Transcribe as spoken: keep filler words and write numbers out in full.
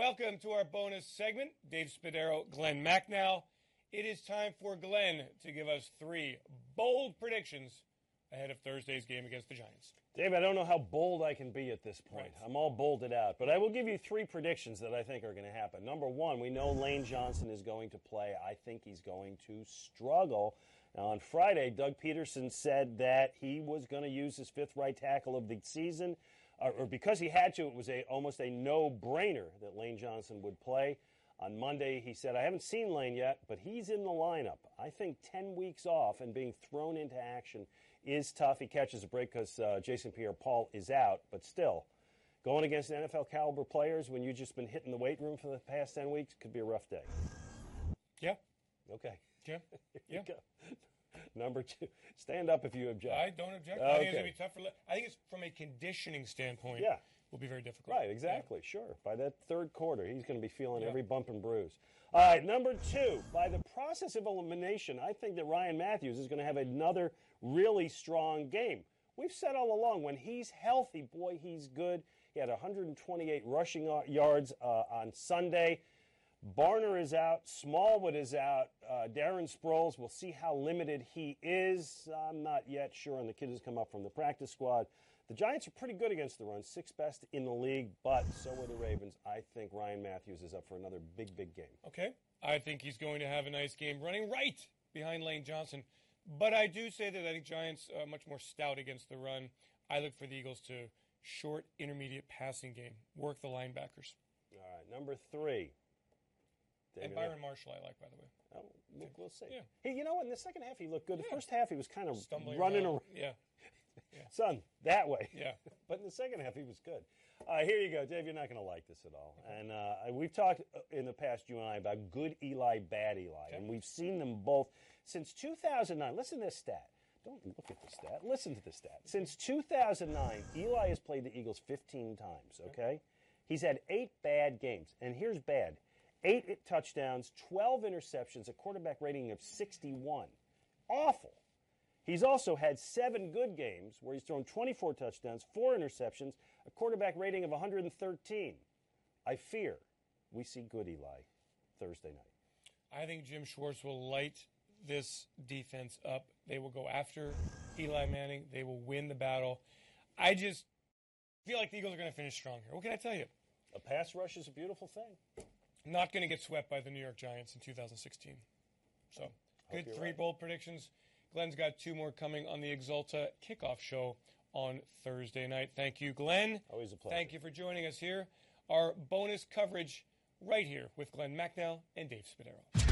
Welcome to our bonus segment. Dave Spadaro, Glenn Macnow. It is time for Glenn to give us three bold predictions ahead of Thursday's game against the Giants. Dave, I don't know how bold I can be at this point. Right. I'm all bolded out. But I will give you three predictions that I think are going to happen. Number one, we know Lane Johnson is going to play. I think he's going to struggle. Now, on Friday, Doug Peterson said that he was going to use his fifth right tackle of the season. Uh, or because he had to, it was a almost a no-brainer that Lane Johnson would play. On Monday, he said, I haven't seen Lane yet, but he's in the lineup. I think ten weeks off and being thrown into action is tough. He catches a break because uh, Jason Pierre-Paul is out, but still, going against N F L-caliber players when you've just been hitting the weight room for the past ten weeks could be a rough day. Yeah. Okay. Yeah. Here yeah. we go. Number two, stand up if you object. I don't object. Okay. I think it's going to be tough for. I think it's from a conditioning standpoint. Yeah. Will be very difficult. Right, exactly, yeah. Sure. By that third quarter, he's going to be feeling yeah. every bump and bruise. All right, number two, by the process of elimination, I think that Ryan Matthews is going to have another really strong game. We've said all along, when he's healthy, boy, he's good. He had one hundred twenty-eight rushing yards uh, on Sunday. Barner is out. Smallwood is out. Uh, Darren Sproles, we'll see how limited he is. I'm not yet sure, and the kid has come up from the practice squad. The Giants are pretty good against the run, sixth best in the league, but so are the Ravens. I think Ryan Matthews is up for another big, big game. Okay. I think he's going to have a nice game running right behind Lane Johnson. But I do say that I think Giants are much more stout against the run. I look for the Eagles to short, intermediate passing game, work the linebackers. All right, number three. David, and Byron Marshall I like, by the way. Oh, we'll, we'll see. Yeah. Hey, you know what? In the second half, he looked good. Yeah. The first half, he was kind of Stumbling running around. around. Yeah. yeah. Son, that way. Yeah. But in the second half, he was good. Uh, here you go, Dave. You're not going to like this at all. Okay. And uh, we've talked in the past, you and I, about good Eli, bad Eli. Okay. And we've seen them both since two thousand nine. Listen to this stat. Don't look at the stat. Listen to the stat. Since two thousand nine, Eli has played the Eagles fifteen times, okay? He's had eight bad games. And here's bad. Eight touchdowns, twelve interceptions, a quarterback rating of sixty-one. Awful. He's also had seven good games where he's thrown twenty-four touchdowns, four interceptions, a quarterback rating of one hundred thirteen. I fear we see good Eli Thursday night. I think Jim Schwartz will light this defense up. They will go after Eli Manning. They will win the battle. I just feel like the Eagles are going to finish strong here. What can I tell you? A pass rush is a beautiful thing. Not going to get swept by the New York Giants in two thousand sixteen. So, good three right. bold predictions. Glenn's got two more coming on the Exalta kickoff show on Thursday night. Thank you, Glenn. Always a pleasure. Thank you for joining us here. Our bonus coverage right here with Glenn Macnow and Dave Spadaro.